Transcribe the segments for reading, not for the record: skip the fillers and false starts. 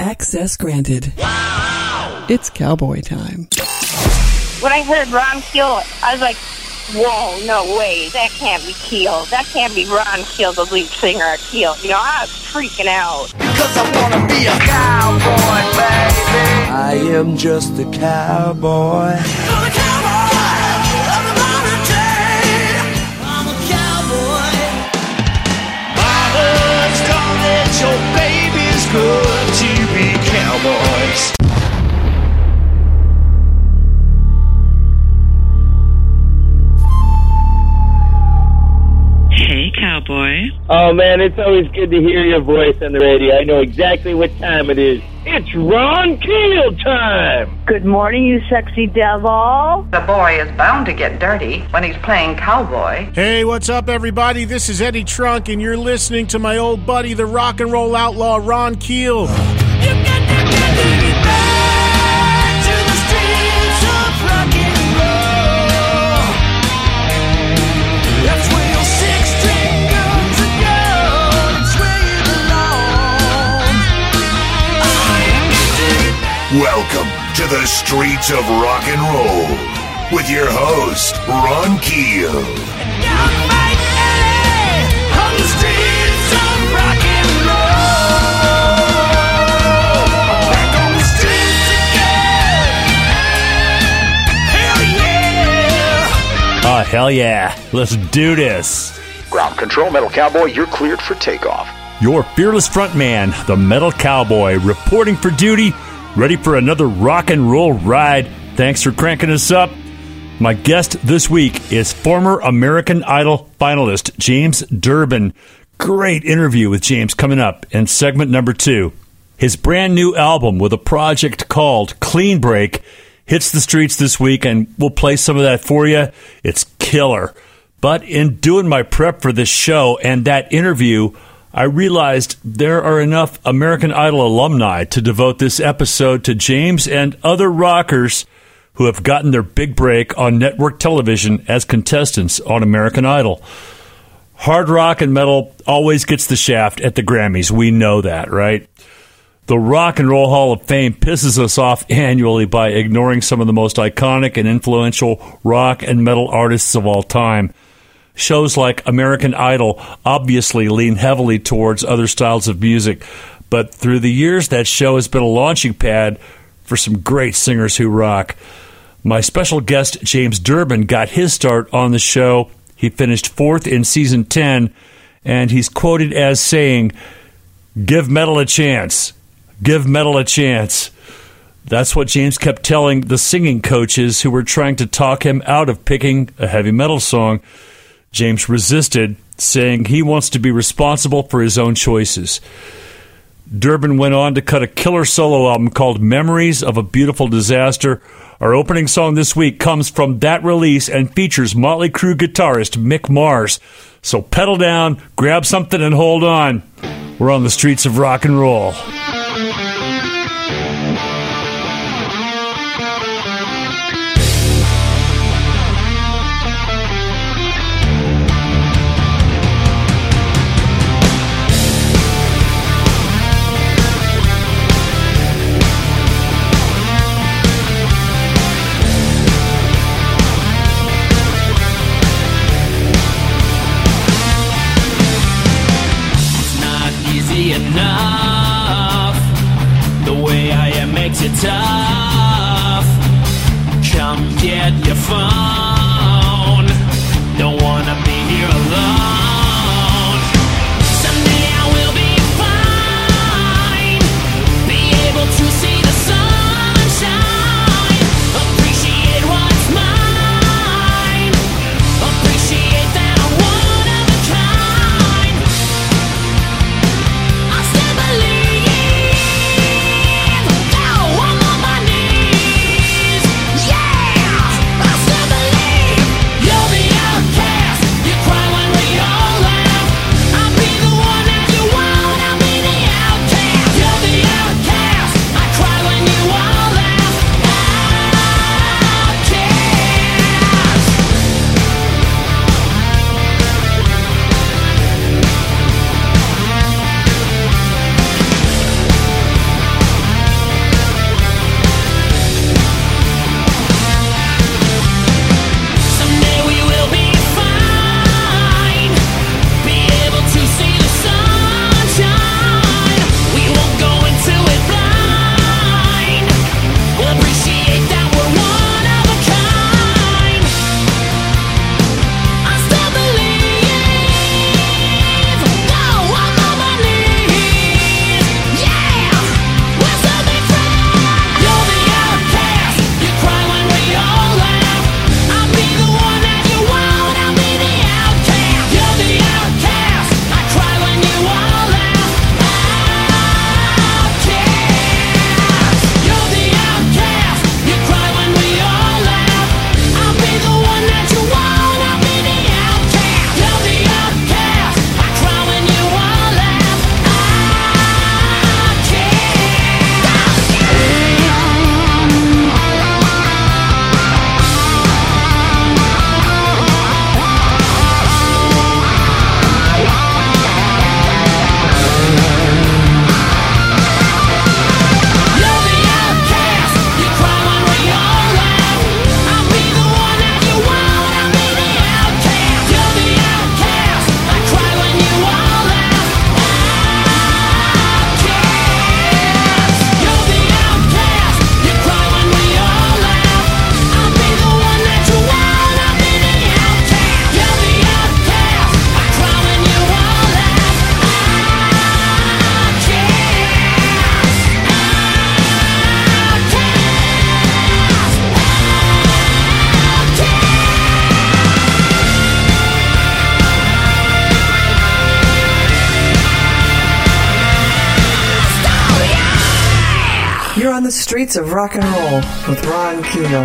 Access granted. Wow. It's cowboy time. When I heard Ron Keel, I was like, whoa, no way, that can't be Keel. That can't be Ron Keel, the lead singer of Keel. You know, I was freaking out. Because I want to be a cowboy, baby. I am just a cowboy. I'm a cowboy of the modern day. I'm a cowboy. Mama's gone that your baby's good to be cowboys. Cowboy. Oh man, it's always good to hear your voice on the radio. I know exactly what time it is. It's Ron Keel time! Good morning, you sexy devil. The boy is bound to get dirty when he's playing cowboy. Hey, what's up, everybody? This is Eddie Trunk, and you're listening to my old buddy, the rock and roll outlaw, Ron Keel. Welcome to the streets of rock and roll with your host, Ron Keel. Oh, hell yeah. Let's do this. Ground control, Metal Cowboy, you're cleared for takeoff. Your fearless frontman, the Metal Cowboy, reporting for duty. Ready for another rock and roll ride. Thanks for cranking us up. My guest this week is former American Idol finalist James Durbin. Great interview with James coming up in segment number 2. His brand new album with a project called Clean Break hits the streets this week, and we'll play some of that for you. It's killer. But in doing my prep for this show and that interview, I realized there are enough American Idol alumni to devote this episode to James and other rockers who have gotten their big break on network television as contestants on American Idol. Hard rock and metal always gets the shaft at the Grammys. We know that, right? The Rock and Roll Hall of Fame pisses us off annually by ignoring some of the most iconic and influential rock and metal artists of all time. Shows like American Idol obviously lean heavily towards other styles of music, but through the years, that show has been a launching pad for some great singers who rock. My special guest, James Durbin, got his start on the show. He finished 4th in Season 10, and he's quoted as saying, "Give metal a chance. Give metal a chance." That's what James kept telling the singing coaches who were trying to talk him out of picking a heavy metal song. James resisted, saying he wants to be responsible for his own choices. Durbin went on to cut a killer solo album called Memories of a Beautiful Disaster. Our opening song this week comes from that release and features Motley Crue guitarist Mick Mars. So pedal down, grab something, and hold on. We're on the streets of rock and roll. Tough. Come get your phone. Don't wanna be here alone. Someday I will be fine. Be able to see the sunshine. Appreciate what's mine. Appreciate that I'm one of a kind. I still believe. I'm on my knees. Yeah, I still believe. You're on the streets of rock and roll with Ron Keel.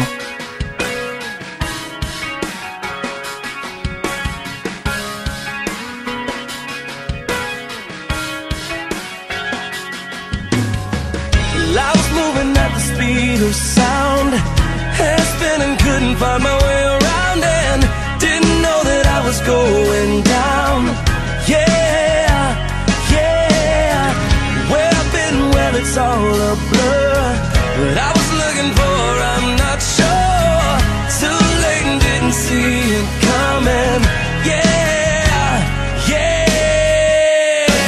I was moving at the speed of sound, head spinning, couldn't find my way around, and didn't know that I was going down. Yeah, yeah. Where I've been, well, it's all a blur. What I was looking for, I'm not sure. Too late and didn't see it coming. Yeah, yeah.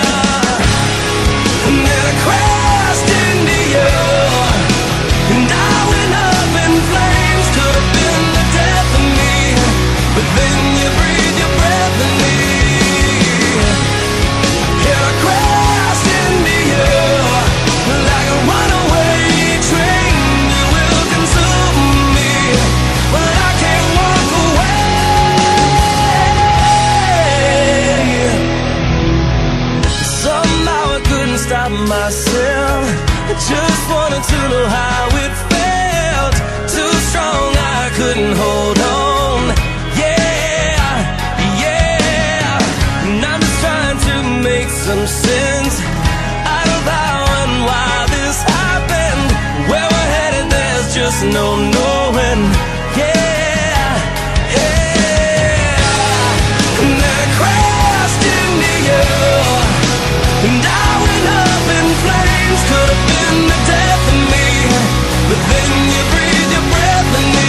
And then I crashed into you, and I went up in flames. Could have been the death of me, but then you breathe your breath in me. And I crashed into you like a runaway train. You will consume me, but I can't walk away. Somehow I couldn't stop myself. I just wanted to know how it felt. Too strong, I couldn't hold on. Yeah, yeah. And I'm just trying to make some sense out of how and why this happened. Where we're headed, there's just no knowing. Yeah, yeah. And then I crashed into you, and I went up in flames. Could have been the death of me, but then you breathe your breath in me.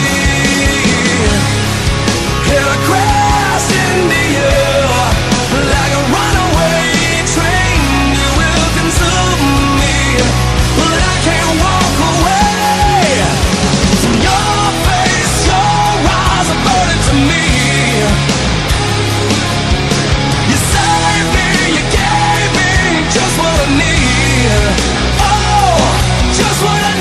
And I crashed into you like a runaway train. You will consume me, but I can't walk away from your face. Your eyes are burning to me. You saved me, you gave me just what I need. Oh, just what I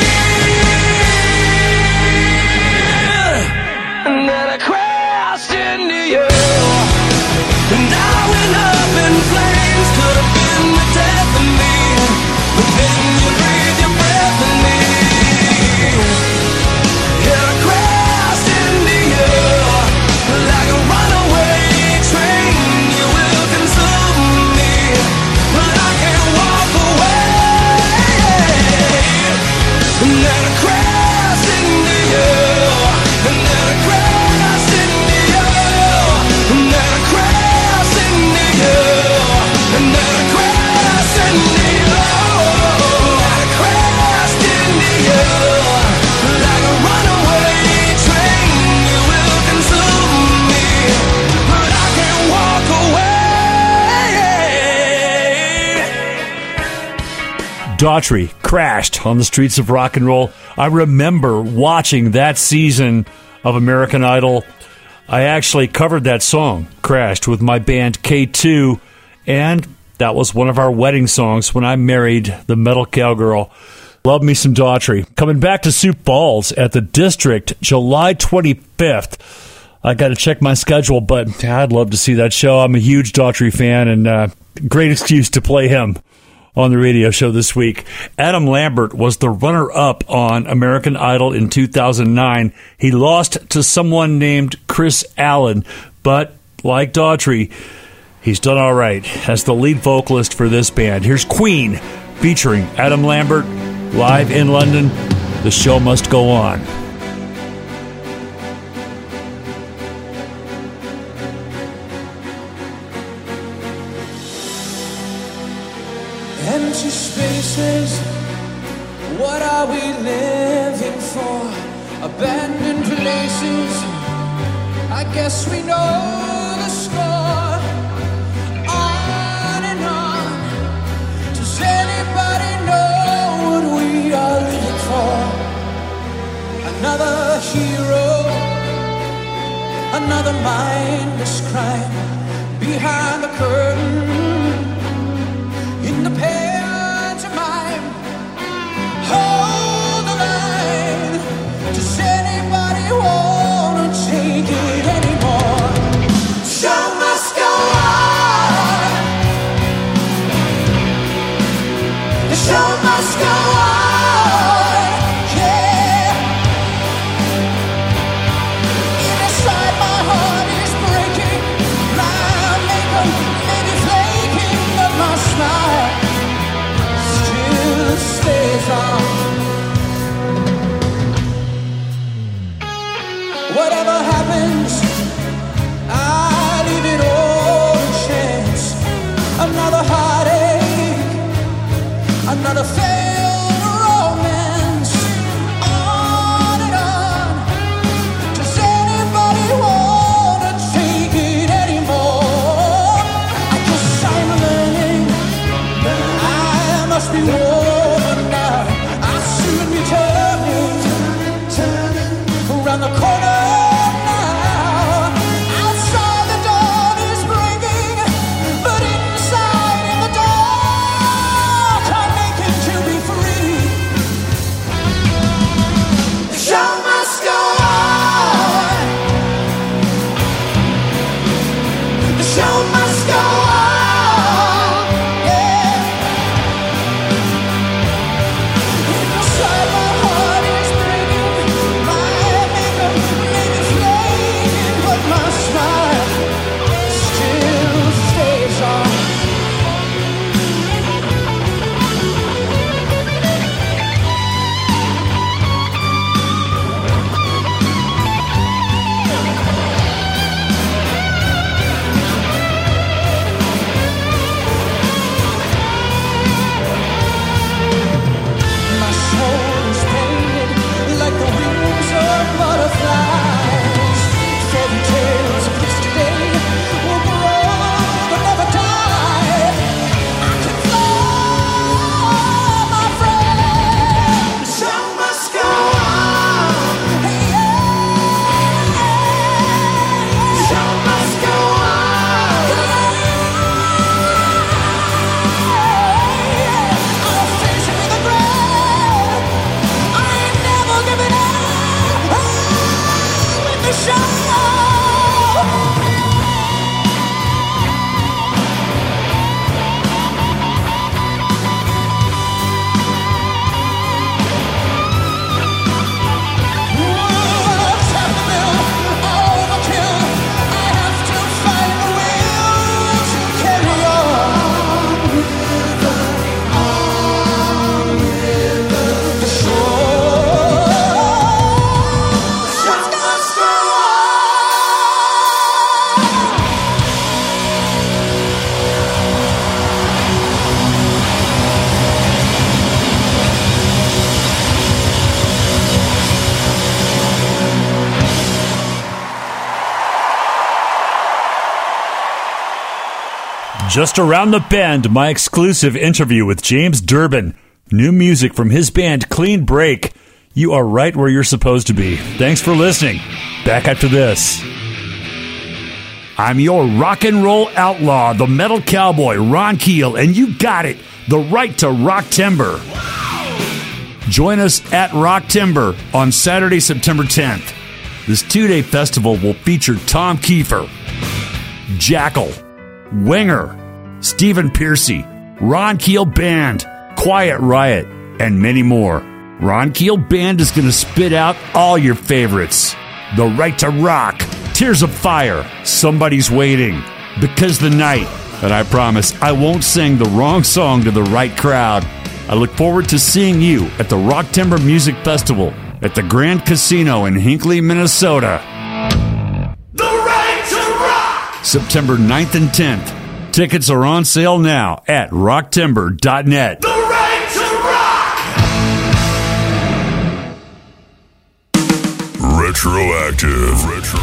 need. And then I crashed into you, and I went up in flames. Could have been the death of me, but then you breathe your breath in me. And I crashed into you like a runaway train. You will consume me, but I can't walk away. And then I crashed into you, and then I crashed into you, and then I crashed into you, and then I crashed into you, and I crashed into you like a runaway train. You will consume me, but I can't walk away. Daughtry crashed on the streets of rock and roll. I remember watching that season of American Idol. I actually covered that song, Crashed, with my band K2, and that was one of our wedding songs when I married the metal cowgirl. Love me some Daughtry. Coming back to Sioux Falls at the District, July 25th. I got to check my schedule, but I'd love to see that show. I'm a huge Daughtry fan, and great excuse to play him on the radio show this week. Adam Lambert was the runner-up on American Idol in 2009. He lost to someone named Chris Allen, but like Daughtry, he's done all right as the lead vocalist for this band. Here's Queen featuring Adam Lambert live in London. The show must go on. Empty spaces, what are we living for? Abandoned places, I guess we know the score. On and on, does anybody know what we are living for? Another hero, another mindless crime behind the curtain. In the pantomime, hold the line. Does anybody wanna take it anymore? Show must go on. The show must go on. Just around the bend, my exclusive interview with James Durbin. New music from his band Clean Break. You are right where you're supposed to be. Thanks for listening. Back after this. I'm your rock and roll outlaw, the metal cowboy, Ron Keel, and you got it, the right to Rock Timber. Join us at Rock Timber on Saturday, September 10th. This 2-day festival will feature Tom Kiefer, Jackal, Winger, Stephen Piercy, Ron Keel Band, Quiet Riot, and many more. Ron Keel Band is going to spit out all your favorites. The Right to Rock, Tears of Fire, Somebody's Waiting, Because the Night, and I promise I won't sing the wrong song to the right crowd. I look forward to seeing you at the Rock Timber Music Festival at the Grand Casino in Hinckley, Minnesota. The Right to Rock! September 9th and 10th. Tickets are on sale now at rocktimber.net. The Right to Rock! Retroactive.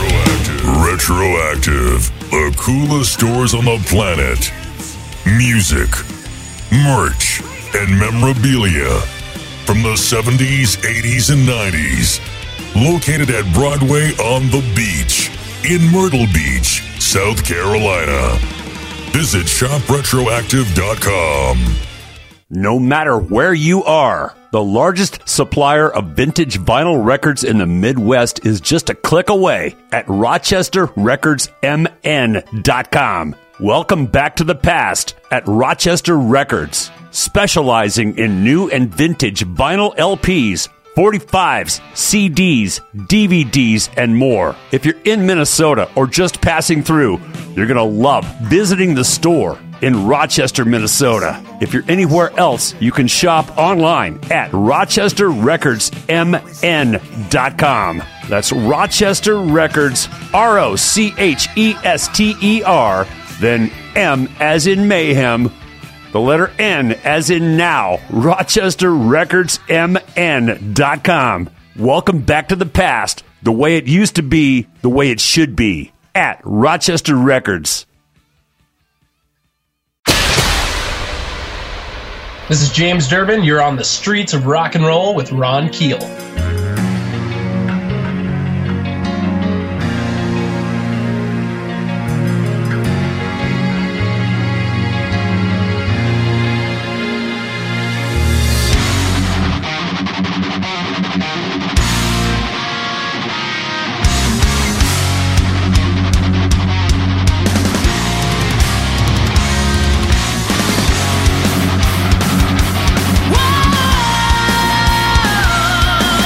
The coolest stores on the planet. Music, merch, and memorabilia from the 70s, 80s, and 90s. Located at Broadway on the Beach in Myrtle Beach, South Carolina. Visit shopretroactive.com. No matter where you are, the largest supplier of vintage vinyl records in the Midwest is just a click away at RochesterRecordsMN.com. Welcome back to the past at Rochester Records, specializing in new and vintage vinyl LPs, 45s, CDs, DVDs, and more. If you're in Minnesota or just passing through, you're going to love visiting the store in Rochester, Minnesota. If you're anywhere else, you can shop online at RochesterRecordsMN.com. That's Rochester Records, ROCHESTER, then M as in Mayhem, the letter N as in now, RochesterRecordsMN.com. Welcome back to the past, the way it used to be, the way it should be, at Rochester Records. This is James Durbin. You're on the streets of rock and roll with Ron Keel. Whoa!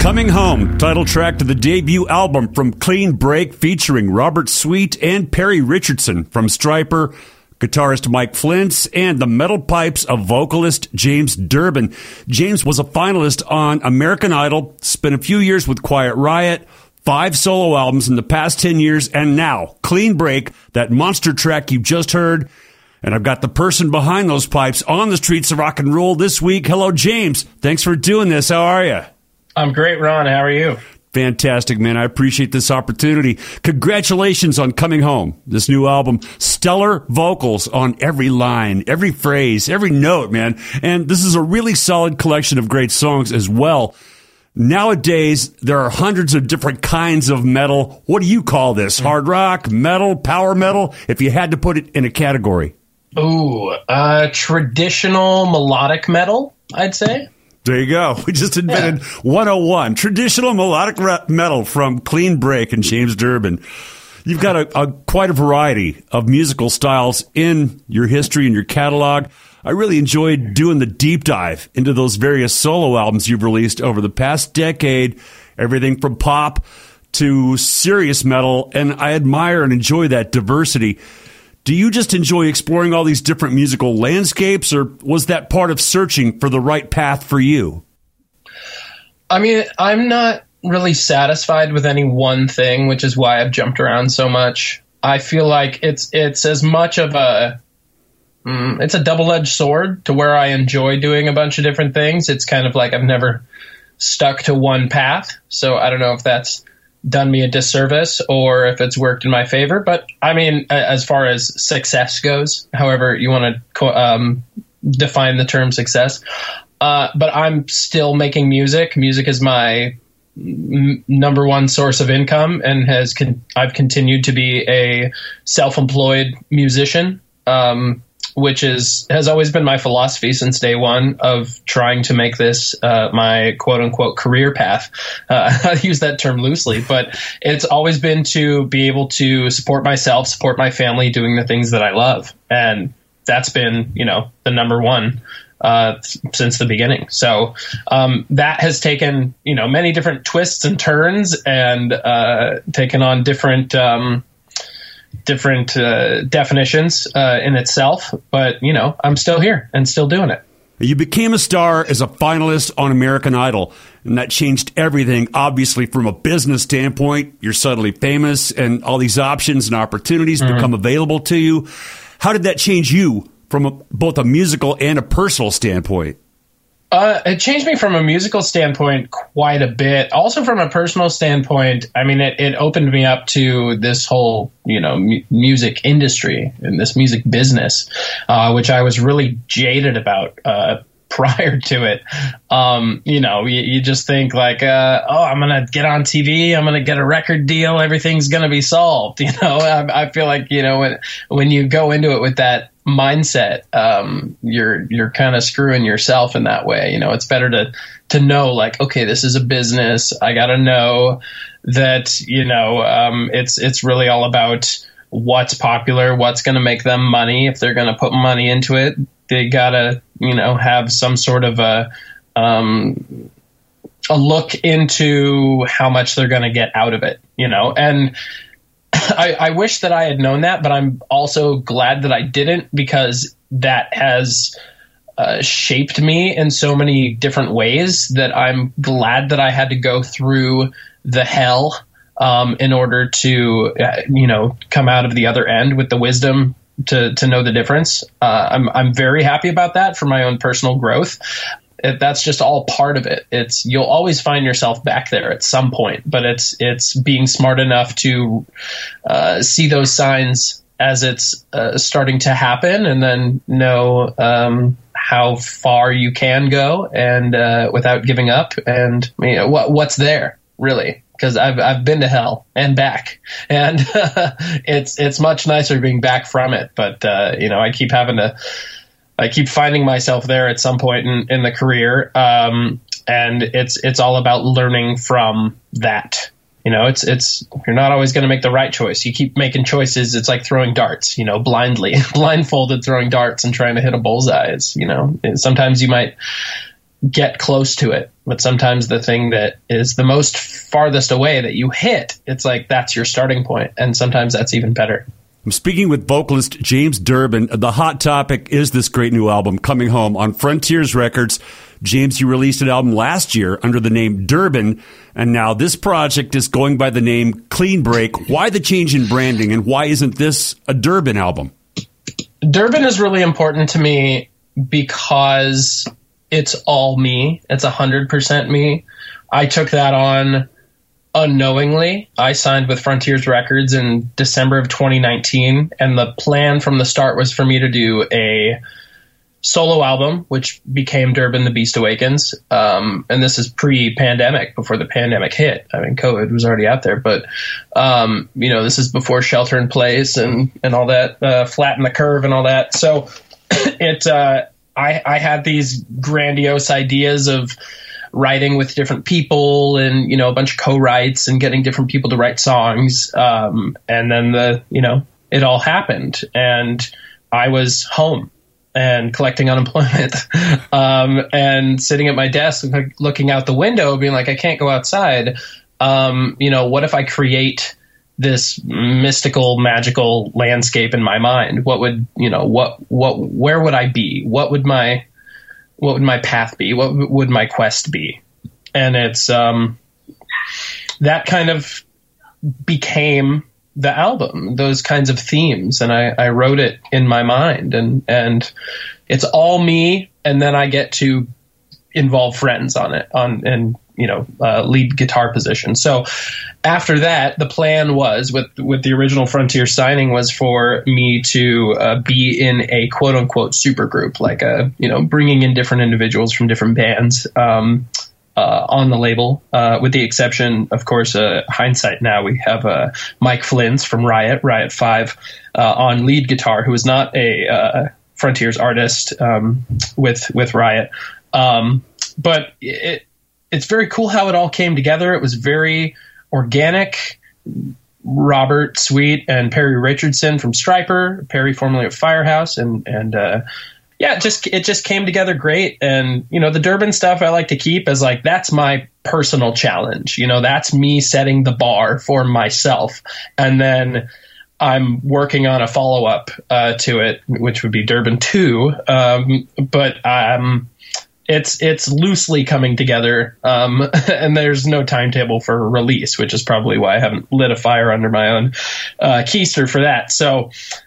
Coming Home, title track to the debut album from Clean Break, featuring Robert Sweet and Perry Richardson from Stryper, guitarist Mike Flintz, and the metal pipes of vocalist James Durbin. James was a finalist on American Idol, spent a few years with Quiet Riot, 5 solo albums in the past 10 years, and now Clean Break, that monster track you just heard. And I've got the person behind those pipes on the streets of rock and roll this week. Hello, James. Thanks for doing this. How are you? I'm great, Ron. How are you? Fantastic, man. I appreciate this opportunity. Congratulations on Coming Home, this new album. Stellar vocals on every line, every phrase, every note, man. And this is a really solid collection of great songs as well. Nowadays, there are hundreds of different kinds of metal. What do you call this? Hard rock, metal, power metal? If you had to put it in a category. Ooh, traditional melodic metal, I'd say. There you go. We just invented 101, traditional melodic metal from Clean Break and James Durbin. You've got quite a variety of musical styles in your history and your catalog. I really enjoyed doing the deep dive into those various solo albums you've released over the past decade, everything from pop to serious metal, and I admire and enjoy that diversity. Do you just enjoy exploring all these different musical landscapes, or was that part of searching for the right path for you? I mean, I'm not really satisfied with any one thing, which is why I've jumped around so much. I feel like it's as much of it's a double-edged sword to where I enjoy doing a bunch of different things. It's kind of like I've never stuck to one path, so I don't know if that's done me a disservice or if it's worked in my favor. But I mean, as far as success goes, however you want to define the term success, but I'm still making music. Music is my number one source of income, and I've continued to be a self-employed musician, which has always been my philosophy since day one of trying to make this my quote-unquote career path. I use that term loosely, but it's always been to be able to support myself, support my family, doing the things that I love. And that's been, the number one since the beginning. So that has taken, many different twists and turns and taken on different definitions in itself, but I'm still here and still doing it. You became a star as a finalist on American Idol, and that changed everything. Obviously, from a business standpoint, you're suddenly famous, and all these options and opportunities become available to you. How did that change you from both a musical and a personal standpoint? It changed me from a musical standpoint quite a bit. Also from a personal standpoint, I mean, it opened me up to this whole, music industry and this music business, which I was really jaded about prior to it. You just think like, I'm going to get on TV, I'm going to get a record deal, everything's going to be solved. I feel like, when you go into it with that mindset, you're kind of screwing yourself in that way. It's better to know like, okay, this is a business. I got to know that, it's really all about what's popular, what's going to make them money. If they're going to put money into it, they got to, have some sort of a look into how much they're going to get out of it, and I wish that I had known that, but I'm also glad that I didn't, because that has shaped me in so many different ways that I'm glad that I had to go through the hell in order to, come out of the other end with the wisdom to know the difference. I'm very happy about that for my own personal growth. That's just all part of it. You'll always find yourself back there at some point, but it's being smart enough to see those signs as it's starting to happen, and then know how far you can go and without giving up, and what's there really. Because I've been to hell and back, and it's much nicer being back from it. But I keep finding myself there at some point in the career, and it's all about learning from that. It's you're not always going to make the right choice. You keep making choices. It's like throwing darts, blindfolded throwing darts and trying to hit a bullseye. Sometimes you might get close to it. But sometimes the thing that is the most farthest away that you hit, it's like that's your starting point. And sometimes that's even better. I'm speaking with vocalist James Durbin. The hot topic is this great new album, Coming Home, on Frontiers Records. James, you released an album last year under the name Durbin, and now this project is going by the name Clean Break. Why the change in branding, and why isn't this a Durbin album? Durbin is really important to me because it's all me. It's 100% me. I took that on unknowingly. I signed with Frontiers Records in December of 2019, and the plan from the start was for me to do a solo album, which became Durbin the Beast Awakens. And this is pre-pandemic, before the pandemic hit. I mean, COVID was already out there, but, this is before Shelter in Place and all that, Flatten the Curve and all that. So I had these grandiose ideas of writing with different people and, a bunch of co-writes and getting different people to write songs. And then it all happened, and I was home and collecting unemployment, and sitting at my desk, looking out the window, being like, I can't go outside. What if I create this mystical, magical landscape in my mind? What would, where would I be? What would my path be? What would my quest be? And it's, that kind of became the album, those kinds of themes. And I wrote it in my mind, and it's all me. And then I get to involve friends on it, lead guitar position. So after that, the plan was with the original Frontier signing was for me to be in a quote unquote super group, like bringing in different individuals from different bands, on the label, with the exception, of course, hindsight now, we have Mike Flins from Riot 5, on lead guitar, who is not a Frontiers artist, with Riot. But it's very cool how it all came together. It was very organic. Robert Sweet and Perry Richardson from Stryper, Perry formerly of Firehouse, it just came together great. And, the Durbin stuff I like to keep as like, that's my personal challenge. That's me setting the bar for myself. And then I'm working on a follow-up to it, which would be Durbin 2. It's loosely coming together, and there's no timetable for release, which is probably why I haven't lit a fire under my own keister for that. So,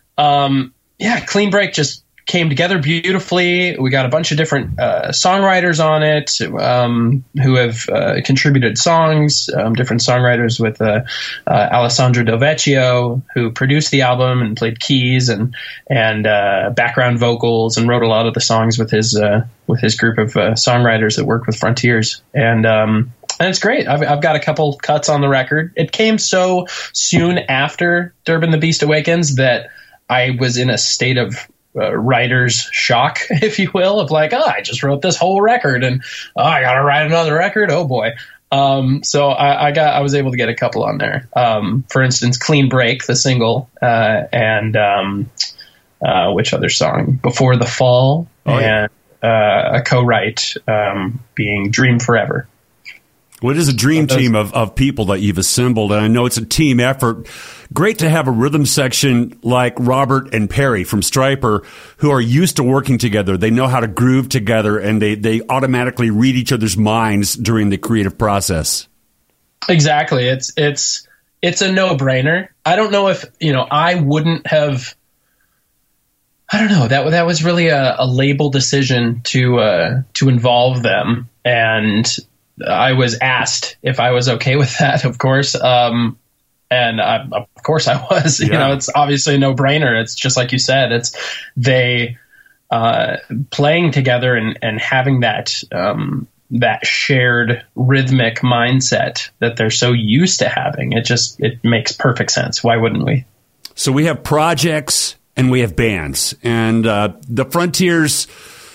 Clean Break just came together beautifully. We got a bunch of different songwriters on it who have contributed songs, different songwriters with Alessandro Del Vecchio, who produced the album and played keys and background vocals and wrote a lot of the songs with his group of songwriters that worked with Frontiers. And it's great. I've got a couple cuts on the record. It came so soon after Durbin the Beast Awakens that I was in a state of writer's shock, if you will, of like, I just wrote this whole record and I got to write another record. Oh boy. So I was able to get a couple on there. For instance, Clean Break, the single, and which other song? Before the Fall, and a co-write being Dream Forever. What is a dream team of people that you've assembled? And I know it's a team effort. Great to have a rhythm section like Robert and Perry from Stryper, who are used to working together. They know how to groove together, and they automatically read each other's minds during the creative process. Exactly. It's a no-brainer. I don't know if, I wouldn't have, I don't know, that was really a label decision to involve them. And I was asked if I was okay with that, of course. Of course I was. Yeah. It's obviously a no-brainer. It's just like you said. It's they playing together and having that shared rhythmic mindset that they're so used to having. It makes perfect sense. Why wouldn't we? So we have projects and we have bands, and the Frontiers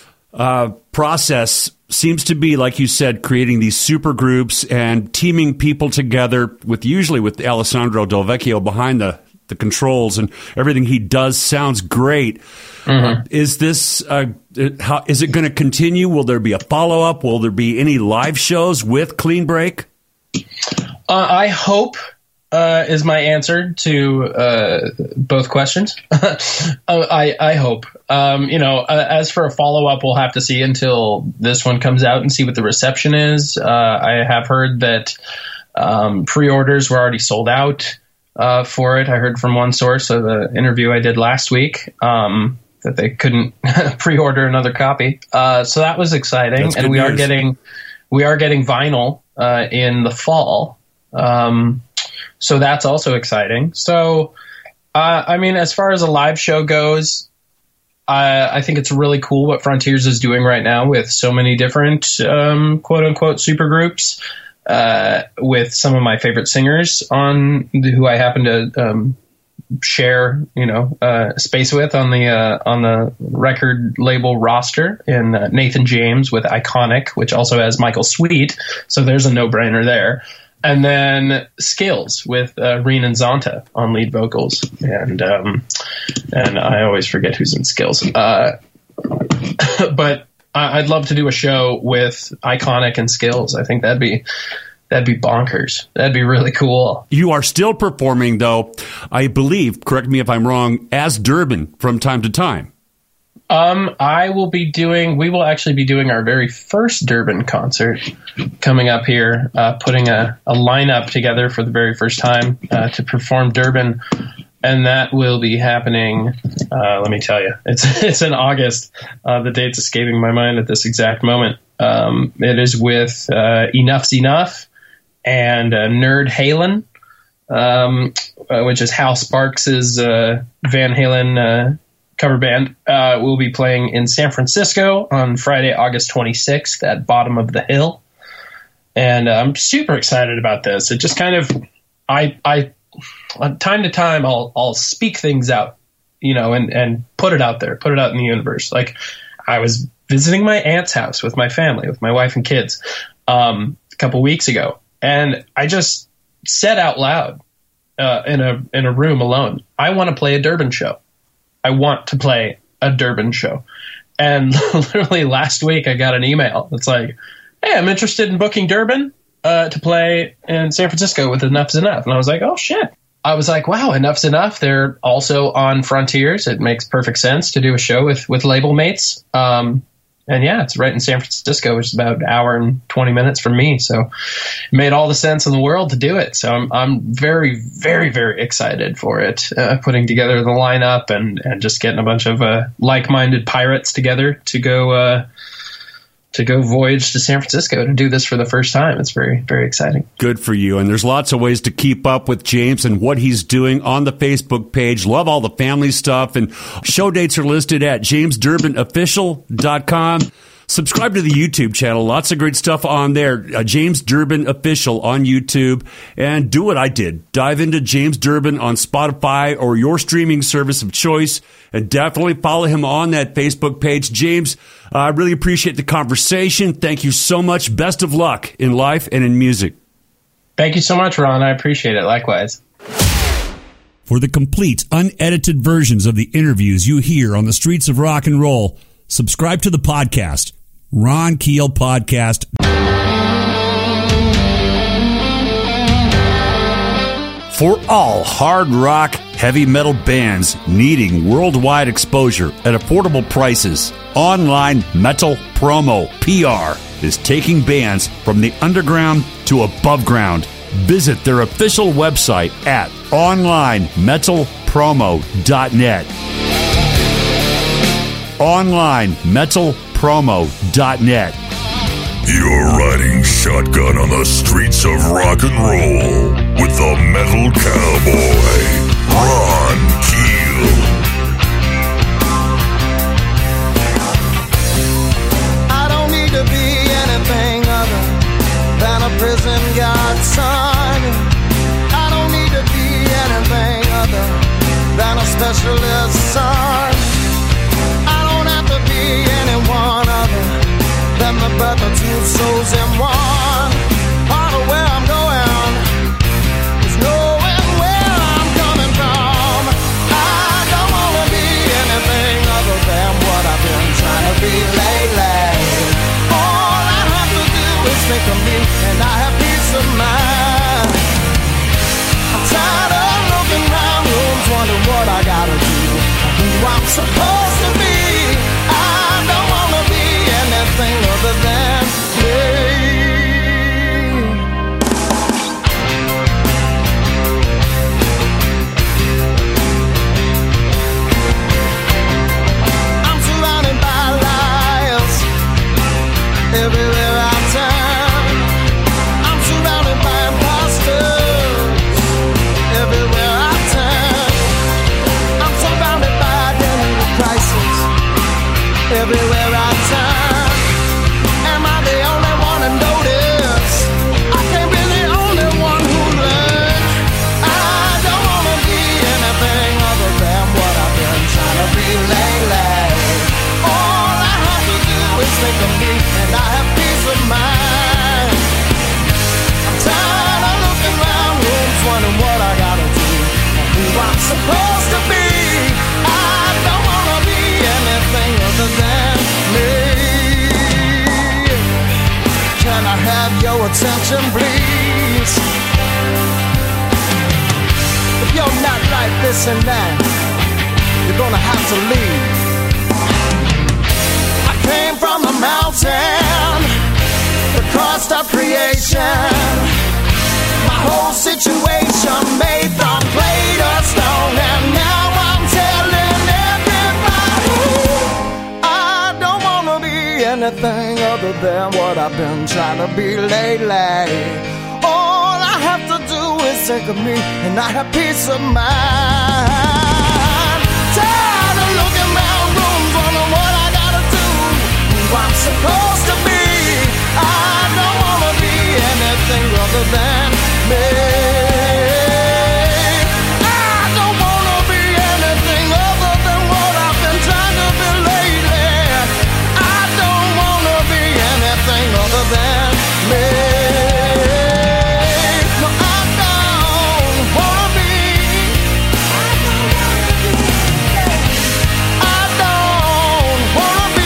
process seems to be, like you said, creating these super groups and teaming people together usually with Alessandro Del Vecchio behind the the controls, and everything he does sounds great. Is this is it going to continue? Will there be a follow-up? Will there be any live shows with Clean Break? I hope is my answer to both questions. I hope. As for a follow-up, we'll have to see until this one comes out and see what the reception is. I have heard that pre-orders were already sold out for it. I heard from one source of an interview I did last week that they couldn't pre-order another copy. So that was exciting. That's and good we news. are getting vinyl in the fall. So that's also exciting. So, as far as a live show goes, I think it's really cool what Frontiers is doing right now with so many different quote unquote supergroups, with some of my favorite singers who I happen to share, space with on the record label roster, in Nathan James with Iconic, which also has Michael Sweet. So there's a no-brainer there. And then Skills with Reen and Zonta on lead vocals. And I always forget who's in Skills. But I'd love to do a show with Iconic and Skills. I think that'd be bonkers. That'd be really cool. You are still performing, though, I believe, correct me if I'm wrong, as Durbin from time to time. We will actually be doing our very first Durbin concert coming up here, putting a lineup together for the very first time to perform Durbin. And that will be happening, let me tell you, it's in August. The date's escaping my mind at this exact moment. It is with Enough's Enough and Nerd Halen, which is Hal Sparks' Van Halen cover band. We'll be playing in San Francisco on Friday, August 26th at Bottom of the Hill. And I'm super excited about this. It just kind of, I time to time, I'll speak things out, and put it out there, put it out in the universe. Like, I was visiting my aunt's house with my family, with my wife and kids, a couple weeks ago. And I just said out loud, in a room alone, I want to play a Durbin show. I want to play a Durbin show. And literally last week I got an email. It's like, hey, I'm interested in booking Durbin to play in San Francisco with Enough's Enough. And I was like, oh, shit. I was like, wow, Enough's Enough. They're also on Frontiers. It makes perfect sense to do a show with label mates. And yeah, it's right in San Francisco, which is about an hour and 20 minutes from me. So it made all the sense in the world to do it. So I'm very, very, very excited for it, putting together the lineup and just getting a bunch of like-minded pirates together to go voyage to San Francisco to do this for the first time. It's very, very exciting. Good for you. And there's lots of ways to keep up with James and what he's doing on the Facebook page. Love all the family stuff. And show dates are listed at jamesdurbinofficial.com. Subscribe to the YouTube channel. Lots of great stuff on there. James Durbin Official on YouTube. And do what I did. Dive into James Durbin on Spotify or your streaming service of choice. And definitely follow him on that Facebook page. James, I really appreciate the conversation. Thank you so much. Best of luck in life and in music. Thank you so much, Ron. I appreciate it. Likewise. For the complete, unedited versions of the interviews you hear on the streets of rock and roll, subscribe to the podcast, Ron Keel Podcast. For all hard rock, heavy metal bands needing worldwide exposure at affordable prices, Online Metal Promo, PR, is taking bands from the underground to above ground. Visit their official website at onlinemetalpromo.net. onlinemetalpromo.net. You're riding shotgun on the streets of rock and roll with the Metal Cowboy, Ron Keel. I don't need to be anything other than a prison guard, son. I don't need to be anything other than a specialist, son. I don't have to be anyone other than the birth of two souls in one. Part of where I'm going is knowing where I'm gonna everywhere I turn. Am I the only one to notice? I can't be the only one who learns. I don't wanna be anything other than what I've been trying to be lately. All I have to do is think of me and I have peace of mind. I'm tired of looking around rooms wondering what I gotta do and who I'm supposed to be. I don't wanna be anything other than me. Can I have your attention, please? If you're not like this and that, you're gonna have to leave. I came from the mountain, the crust of creation. My whole situation made from clay to stone, and now I'm telling everybody I don't wanna be anything other than what I've been trying to be lately. All I have to do is think of me, and I have peace of mind. Tired of looking around rooms, wondering what I gotta do, who I'm supposed to be. I don't wanna be anything other than me. I don't wanna be anything other than what I've been trying to be lately. I don't wanna be anything other than me. No, I don't wanna be. I don't wanna be.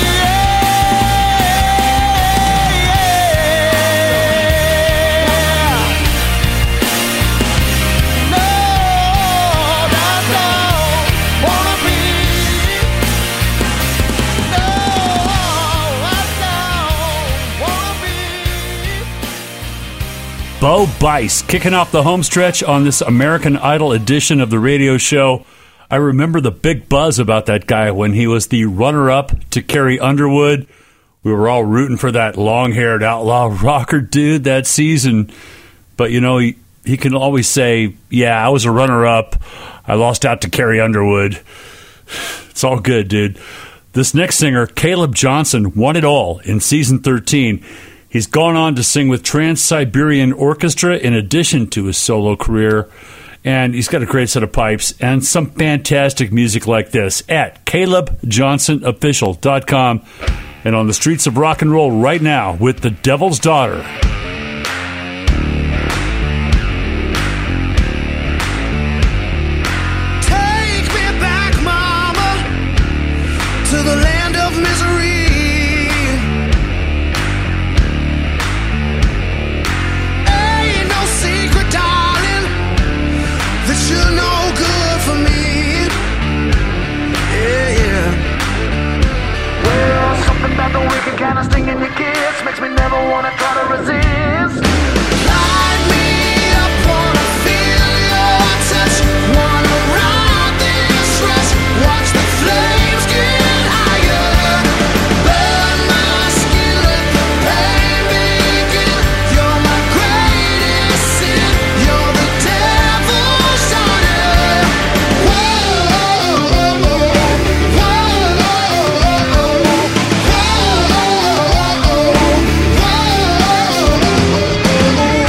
Bo Bice kicking off the home stretch on this American Idol edition of the radio show. I remember the big buzz about that guy when he was the runner-up to Carrie Underwood. We were all rooting for that long-haired outlaw rocker dude that season. But, you know, he can always say, yeah, I was a runner-up. I lost out to Carrie Underwood. It's all good, dude. This next singer, Caleb Johnson, won it all in season 13. He's gone on to sing with Trans-Siberian Orchestra in addition to his solo career. And he's got a great set of pipes and some fantastic music like this at CalebJohnsonOfficial.com and on the streets of rock and roll right now with The Devil's Daughter. Take me back, mama, to the land of misery. Ain't no secret, darling, that you're no good for me. Yeah, yeah. Well, something about the wicked kind of sting in your kiss makes me never want to try to resist. Light me up, wanna feel your touch, wanna ride this rush, watch the flames get higher, burn my skin, let the pain begin. You're my greatest sin, you're the devil's daughter. Whoa, whoa, whoa, whoa, whoa.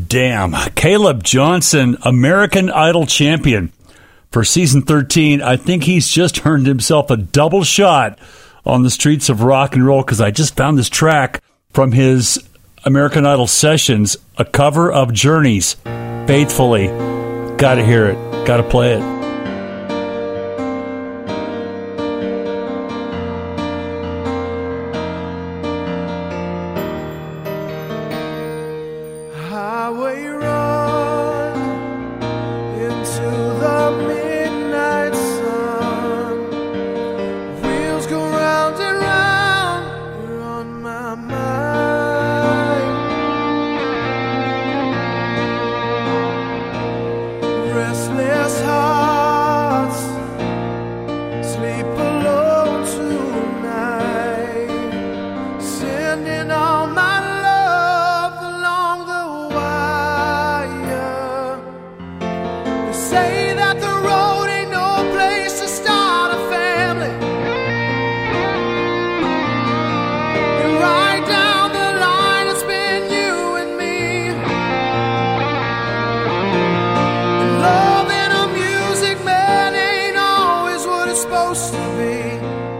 damn. Caleb Johnson, American Idol champion for season 13. I think he's just earned himself a double shot on the streets of rock and roll because I just found this track from his American Idol sessions, a cover of Journey's Faithfully. Gotta hear it. Gotta play it. Highway run into the midnight sun. Wheels go round and round. You're on my mind. Restless hearts sleep alone tonight. Sending all my love along the wire. They say that the road ain't no place to start a family. And right down the line it's been you and me. And love and a music man ain't always what it's supposed to be.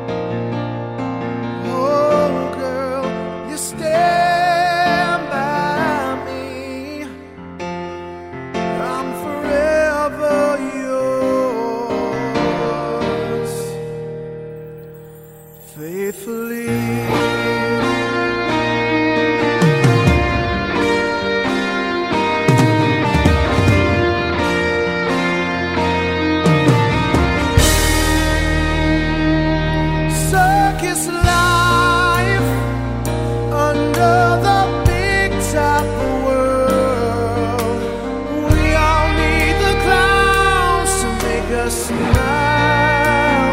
Oh girl, you stand by me. I'm forever yours, faithfully. Circus life under the big top world. We all need the clowns to make us smile.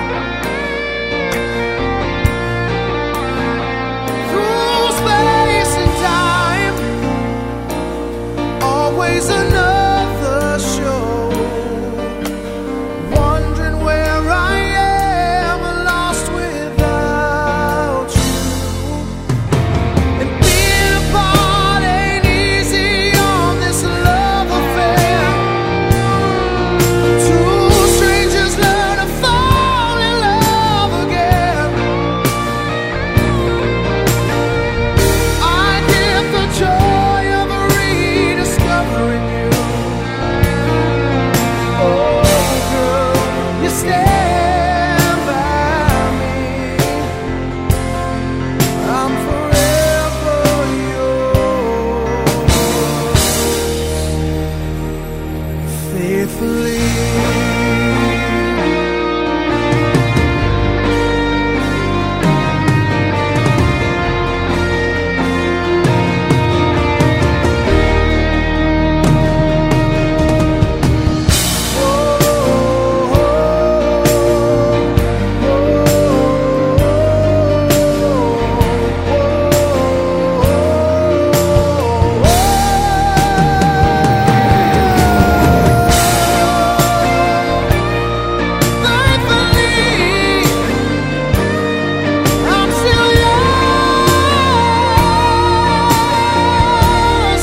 Through space and time, always another show. Wondering where I am, lost without you. And being apart ain't easy on this love affair. Two strangers learn to fall in love again. I get the joy of rediscovering you. Oh girl, you stand by me. I'm forever yours, faithfully. I'm still yours,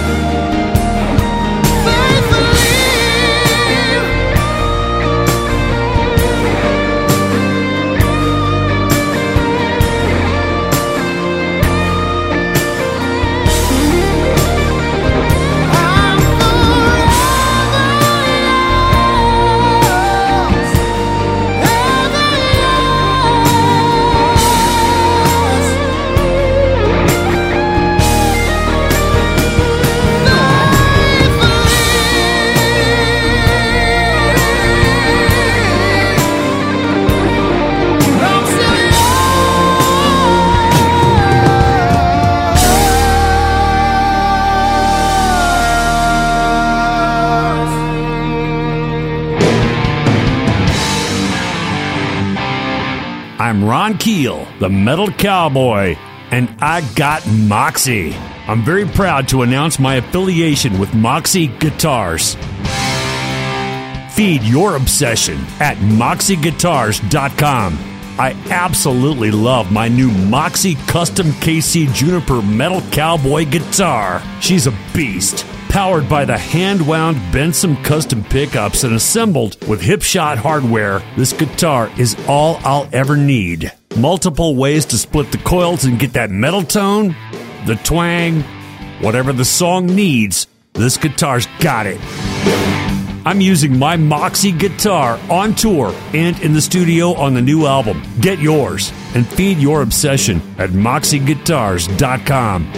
I'm Ron Keel, the Metal Cowboy, and I got Moxie. I'm very proud to announce my affiliation with Moxie Guitars. Feed your obsession at MoxieGuitars.com. I absolutely love my new Moxie Custom KC Juniper Metal Cowboy guitar. She's a beast. Powered by the hand-wound Benson custom pickups and assembled with Hipshot hardware, this guitar is all I'll ever need. Multiple ways to split the coils and get that metal tone, the twang, whatever the song needs, this guitar's got it. I'm using my Moxie guitar on tour and in the studio on the new album. Get yours and feed your obsession at MoxieGuitars.com.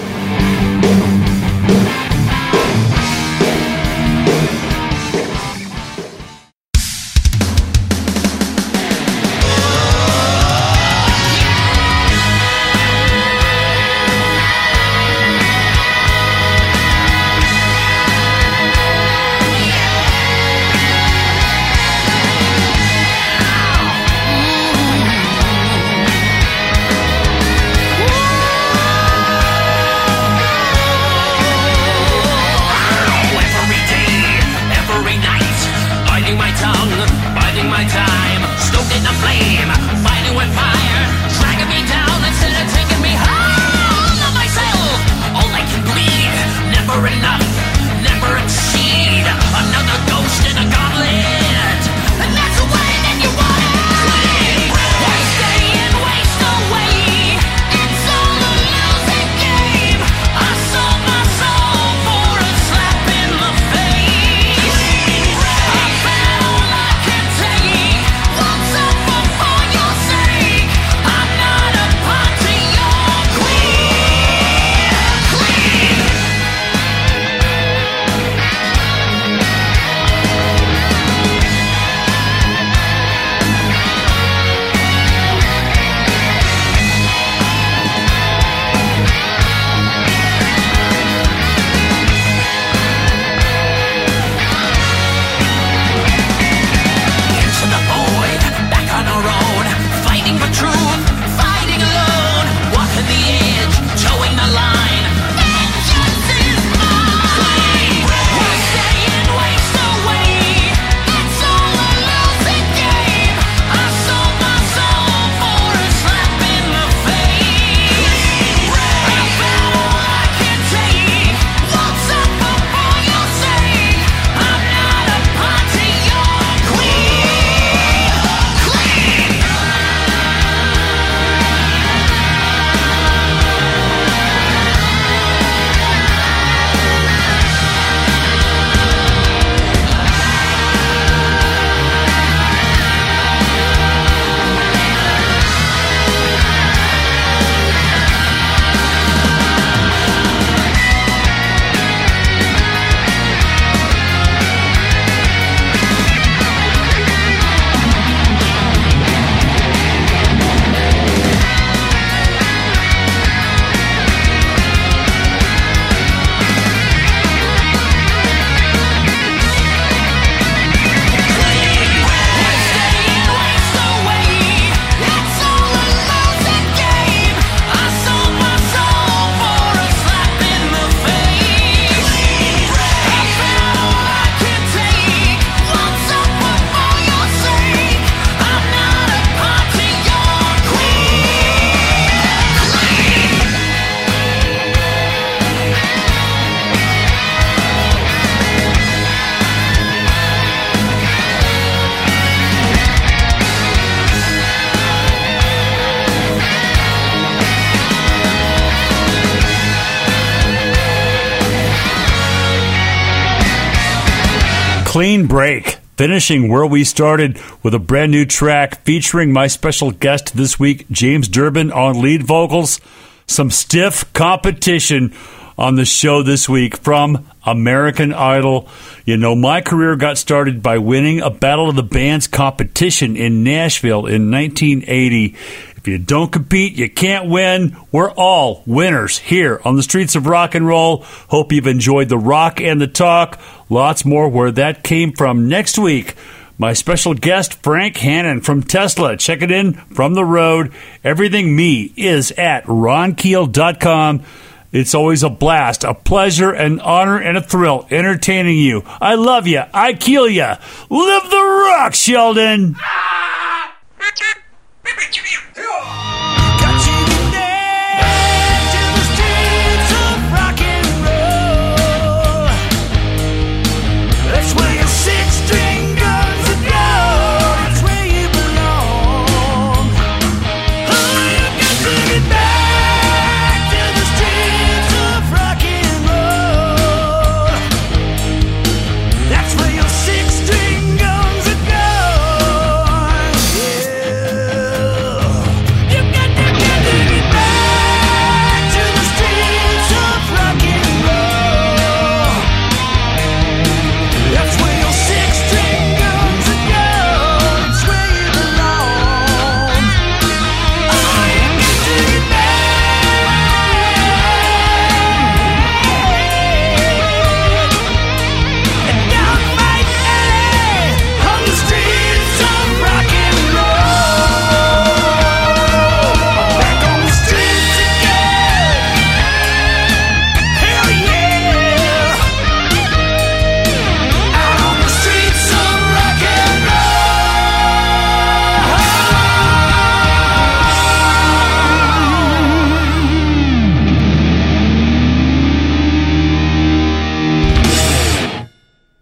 Clean break. Finishing where we started with a brand new track featuring my special guest this week, James Durbin, on lead vocals. Some stiff competition on the show this week from American Idol. You know, my career got started by winning a Battle of the Bands competition in Nashville in 1980. If you don't compete, you can't win. We're all winners here on the streets of rock and roll. Hope you've enjoyed the rock and the talk. Lots more where that came from next week. My special guest, Frank Hannon from Tesla. Check it in from the road. Everything Me is at ronkeel.com. It's always a blast, a pleasure, an honor, and a thrill entertaining you. I love you. I keel you. Live the rock, Sheldon.